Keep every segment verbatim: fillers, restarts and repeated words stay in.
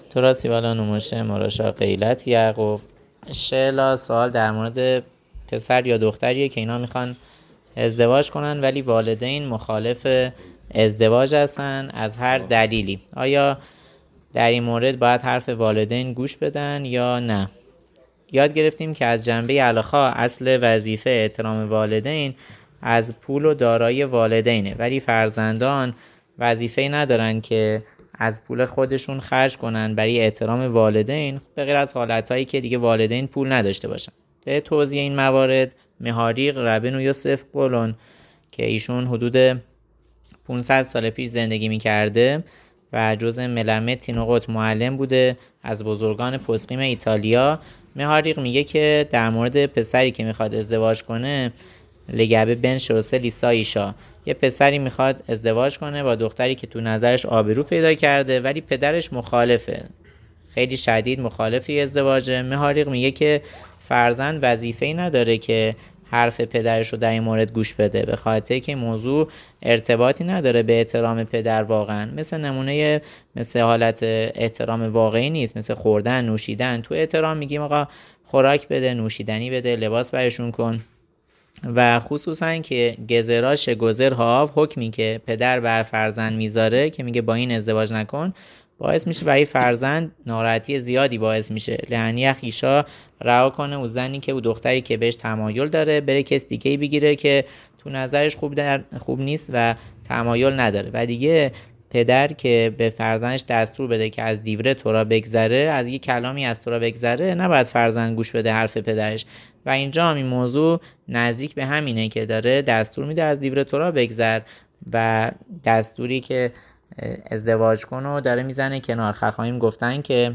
تو راستی والا نموشه مراشا قیلت یعقوب شعلا سوال در مورد پسر یا دختریه که اینا میخوان ازدواج کنن ولی والدین مخالف ازدواج هستن از هر دلیلی. آیا در این مورد باید حرف والدین گوش بدن یا نه؟ یاد گرفتیم که از جنبه علاخا اصل وظیفه احترام والدین از پول و دارایی والدینه، ولی فرزندان وظیفه ندارن که از پول خودشون خرج کنن برای احترام والدین، به غیر از حالتایی که دیگه والدین پول نداشته باشن. به توضیح این موارد مهاریق ربن یوسف قولون که ایشون حدود پانصد سال پیش زندگی میکرده و جزء ملمه تینوقوت معلم بوده از بزرگان پسقیم ایتالیا، مهاریق میگه که در مورد پسری که میخواد ازدواج کنه لگبه بن شروسه لیسا ایشا، یه پسری میخواد ازدواج کنه با دختری که تو نظرش آبرو پیدا کرده ولی پدرش مخالفه، خیلی شدید مخالفی ازدواجه. مهاریق میگه که فرزند وظیفه‌ای نداره که حرف پدرش رو در این مورد گوش بده، به خاطر که موضوع ارتباطی نداره به احترام پدر. واقعا مثل نمونه مثل حالت احترام واقعی نیست، مثل خوردن نوشیدن. تو احترام میگیم آقا خوراک بده، نوشیدنی بده، لباس برشون کن. و خصوصا که گزراش گذر ها حکمی که پدر بر فرزند میذاره که میگه با این ازدواج نکن، باعث میشه برای فرزند ناراحتی زیادی باعث میشه. لعنی خیشا رها کنه و زنی که او دختری که بهش تمایل داره بره کس دیگه بگیره که تو نظرش خوب در خوب نیست و تمایل نداره. و دیگه پدر که به فرزندش دستور بده که از دیوره تورا بگذره، از یه کلامی از تورا بگذره، نباید فرزند گوش بده حرف پدرش. و اینجا هم این موضوع نزدیک به همینه که داره دستور میده از دیوره تورا بگذر و دستوری که ازدواج کن و داره میزنه کنار. خخامیم گفتن که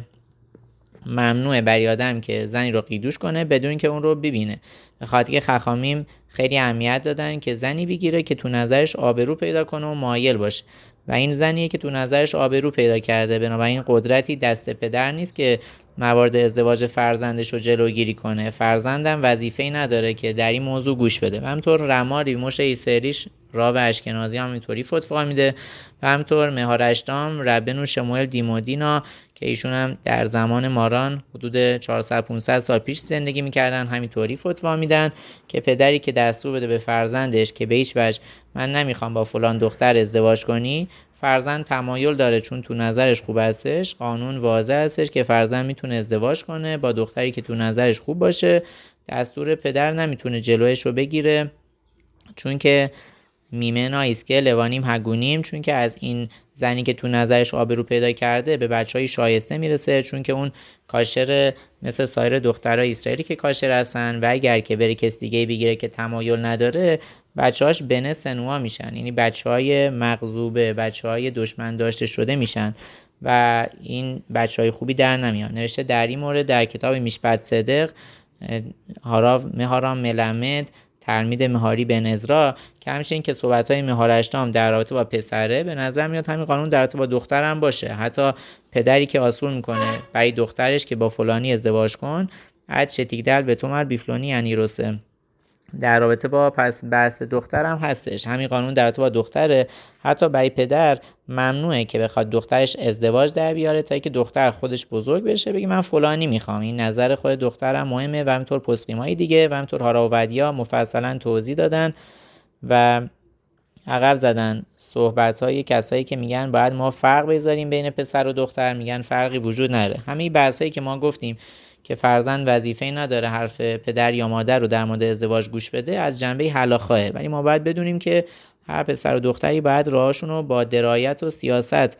ممنوعه بر آدم که زنی رو قیدوش کنه بدون که اون رو ببینه، به خاطر که خخامیم خیلی اهمیت دادن که زنی بگیره که تو نظرش آبرو پیدا کنه و مایل باشه، و این زنیه که تو نظرش آبرو پیدا کرده. بنابراین قدرتی دست پدر نیست که موارد ازدواج فرزندش رو جلوگیری کنه. فرزندم وظیفه‌ای نداره که در این موضوع گوش بده. و همطور رماری موشه ایسریش راو اشکنازی هم اینطوری فتوا میده و همطور مهارشتام ربنو شموئل دیمودینا که ایشون هم در زمان ماران حدود چهارصد پانصد سال پیش زندگی میکردن همینطوری فتوا میدن که پدری که دستور بده به فرزندش که به هیچ وجه من نمیخوام با فلان دختر ازدواج کنی، فرزند تمایل داره چون تو نظرش خوب هستش، قانون واضح هستش که فرزند میتونه ازدواج کنه با دختری که تو نظرش خوب باشه، دستور پدر نمیتونه جلویش رو بگیره، چون که میمنا ایسکه لوانیم هگونیم، چون که از این زنی که تو نظرش آبرو پیدا کرده به بچهای شایسته میرسه، چون که اون کاشر مثل سایر دخترای اسرائیلی که کاشر هستن و اگر که بره کس دیگه بگیره که تمایل نداره بچه‌هاش بنه سنوا میشن، یعنی بچه‌های مغضوبه، بچه‌های دشمن داشته شده میشن و این بچه‌های خوبی در نمیان. نوشته در این مورد در کتاب میشپت صدق هاراو مهارام ملمد تلمید مهاری بن عزرا که همچنین که صحبت‌های مهارشتام در رابطه با پسره، به نظر میاد همین قانون در رابطه با دخترم باشه. حتی پدری که آسور میکنه برای دخترش که با فلانی ازدواج کن، اد شتیگدل به تومر بیفلونی یعنی روسه، در رابطه با پس بحث دخترم هستش. همین قانون در رابطه با دختره. حتی برای پدر ممنوعه که بخواد دخترش ازدواج در بیاره تا اینکه دختر خودش بزرگ بشه بگه من فلانی میخوام، این نظر خود دخترم مهمه. و همینطور پسقیمای دیگه و همینطور هاراودیا مفصلا توضیح دادن و عقب زدن صحبت‌های کسایی که میگن باید ما فرق بذاریم بین پسر و دختر، میگن فرقی وجود نداره. همین بحثایی که ما گفتیم که فرزند وظیفه‌ای نداره حرف پدر یا مادر رو در مورد ازدواج گوش بده از جنبه هلاخاه، ولی ما باید بدونیم که هر پسر و دختری باید راهشون رو با درایت و سیاست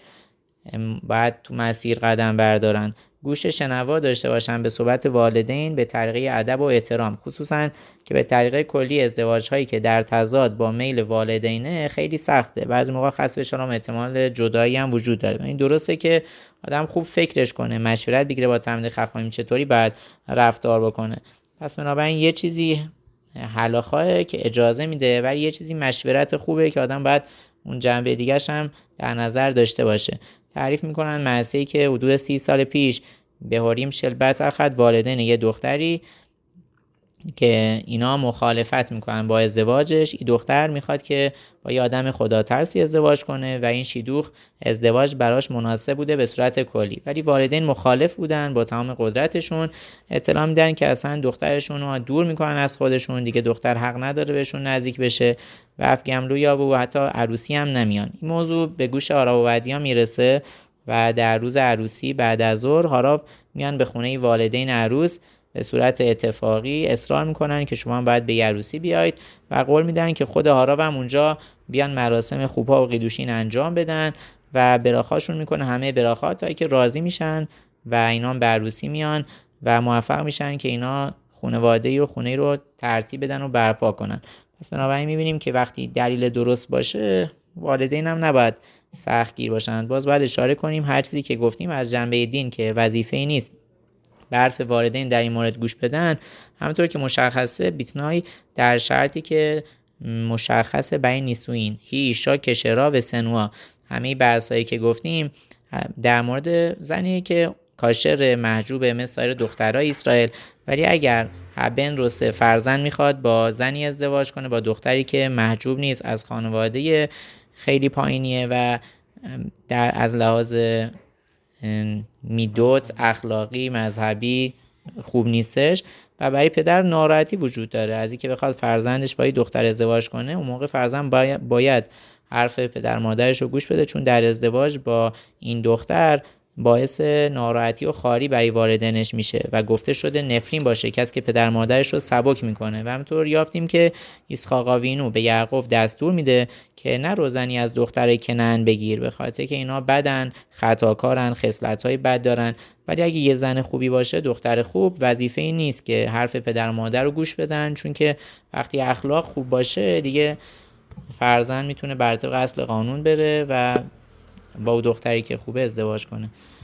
باید تو مسیر قدم بردارن، گوش شنوا داشته باشن به صحبت والدین به طریقه ادب و احترام، خصوصا که به طریقه کلی ازدواج هایی که در تضاد با میل والدینه خیلی سخته، بعضی موقع خاص بشن هم احتمال جدایی هم وجود داره. این درسته که آدم خوب فکرش کنه، مشورت بگیره با تمدید خخامیم چطوری باید رفتار بکنه. پس بنابراین یه چیزی هلاخواه که اجازه میده ولی یه چیزی مشورت خوبه که آدم باید اون جنبه دیگه‌ش هم در نظر داشته باشه. تعریف میکنن معصی که حدود سی سال پیش به هوریم شلبت اخد والدین یه دختری که اینا مخالفت میکنن با ازدواجش. این دختر میخواد که با یه آدم خداترسی ازدواج کنه و این شیدوخ ازدواج براش مناسب بوده به صورت کلی، ولی والدین مخالف بودن. با تمام قدرتشون اطلاع میدن که اصلا دخترشون رو دور میکنن از خودشون، دیگه دختر حق نداره بهشون نزدیک بشه و افگملویا و حتی عروسی هم نمیان. این موضوع به گوش آراب و ودیا میرسه و در روز عروسی بعد از ظهر هاراب میان به خونه والدین عروس به صورت اتفاقی اصرار میکنن که شما باید به عروسی بیایید و قول میدن که خود هاراب هم اونجا بیان مراسم خوبا و قیدوشین انجام بدن و براخاشون میکنه همه براخات تا که راضی میشن و اینا به عروسی میان و موفق میشن که اینا خانواده رو خونه رو ترتیب بدن و برپا کنن. پس بنابراین میبینیم که وقتی دلیل درست باشه والدین هم نباید سختگیر باشن. باز باید اشاره کنیم هر چیزی که گفتیم از جنبه دین که وظیفه‌ای نیست به حرف والدین در این مورد گوش بدن، همونطور که مشخصه بیتنای در شرطی که مشخصه بین نیسوین هی ایشا کشرا و سنوا، همه بحثایی که گفتیم در مورد زنی که کاشر محجوب مثل سایر دخترای اسرائیل، ولی اگر بن رسته فرزند میخواد با زنی ازدواج کنه با دختری که محجوب نیست، از خانواده خیلی پایینیه و در از لحاظ میدوت اخلاقی مذهبی خوب نیستش و برای پدر ناراحتی وجود داره از اینکه بخواد فرزندش با یه دختر ازدواج کنه. اون موقع فرزند باید, باید حرف پدر مادرش رو گوش بده، چون در ازدواج با این دختر باعث ناراحتی و خاری برای والدینش میشه و گفته شده نفرین باشه کسی که پدر مادرش رو سبک میکنه. و همینطور یافتیم که اسحاق آوینو به یعقوب دستور میده که نه روزنی از دختر کنعان بگیر، به خاطر که اینا بدن، خطاکارن، خصلت‌های بد دارن. ولی اگه یه زن خوبی باشه، دختر خوب، وظیفه این نیست که حرف پدر مادر رو گوش بدن، چون که وقتی اخلاق خوب باشه دیگه فرزند میتونه بر طبق اصل قانون بره و با دختری که خوبه ازدواج کنه.